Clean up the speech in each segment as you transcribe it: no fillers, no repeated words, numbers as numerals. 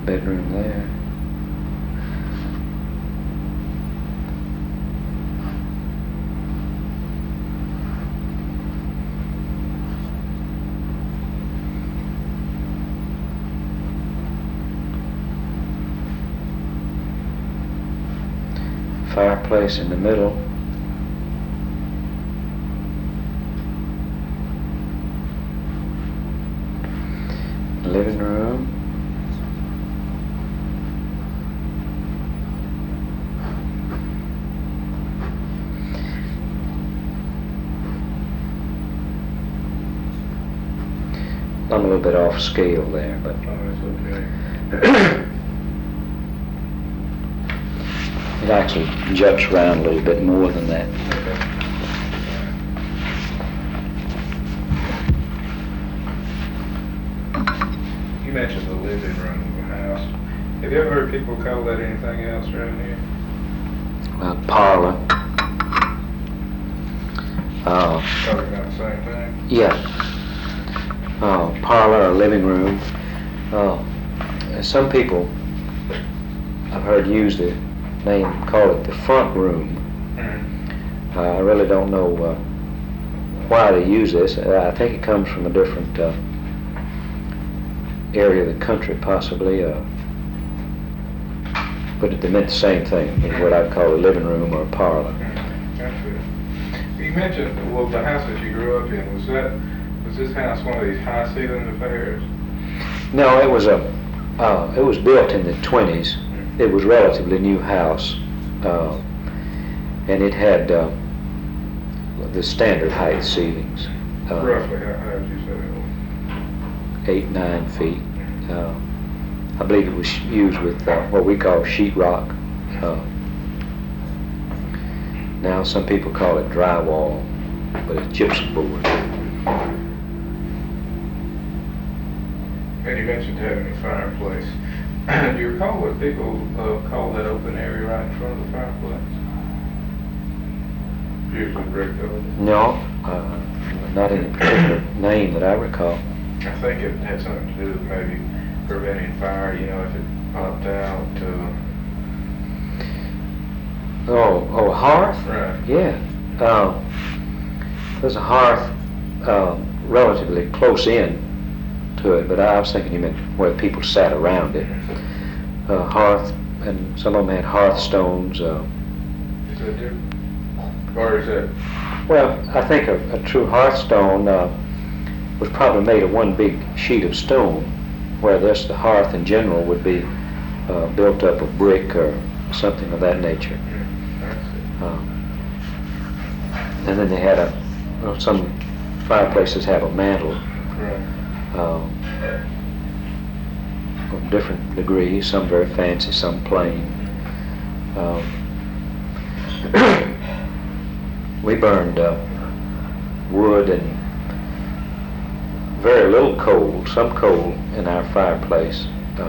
bedroom there. Fireplace in the middle. Living room. I'm a little bit off scale there, but okay. It actually juts around a little bit more than that. Okay. You mentioned the living room of the house. Have you ever heard people call that anything else around here? Parlor. Talking about the same thing? Yeah. Parlor or living room. Some people I've heard use the name, call it the front room. Mm-hmm. I really don't know why they use this. I think it comes from a different area of the country, possibly. But they meant the same thing, what I'd call a living room or a parlor. That's it. You mentioned, well, the house that you grew up in, was this house one of these high ceiling affairs? No, it was built in the 20s. It was a relatively new house, and it had the standard height ceilings. Roughly, how would you say it was? 8-9 feet. I believe it was used with what we call sheetrock. Now some people call it drywall, but it's gypsum board. And you mentioned having a fireplace. Do you recall what people call that open area right in front of the fireplace? Usually brick over. No, not any particular name that I recall. I think it had something to do with maybe preventing fire, if it popped out. Oh, a hearth? Right. Yeah. There's a hearth relatively close in to it, but I was thinking you meant where people sat around it. Hearth, and some of them had hearthstones. Is that different? Or is that? Well, I think a true hearthstone was probably made of one big sheet of stone, whereas the hearth in general would be built up of brick or something of that nature. And then they had some fireplaces have a mantle. Right. Of different degrees, some very fancy, some plain. We burned wood and very little coal, some coal in our fireplace.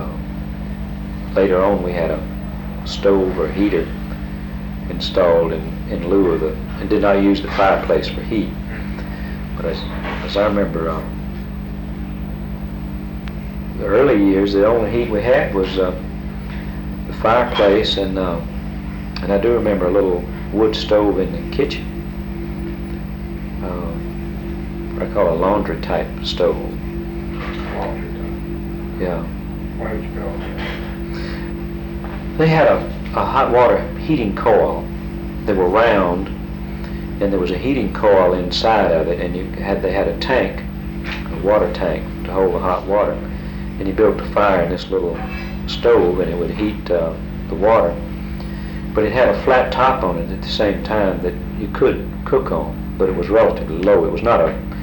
Later on we had a stove or heater installed in lieu of and did not use the fireplace for heat. But as I remember, the early years, the only heat we had was the fireplace, and I do remember a little wood stove in the kitchen. What I call a laundry type stove. Laundry type? Yeah. Why would you call it that? They had a hot water heating coil. They were round, and there was a heating coil inside of it, and they had a tank, a water tank, to hold the hot water. And you built a fire in this little stove, and it would heat the water. But it had a flat top on it at the same time that you could cook on, but it was relatively low. It was not a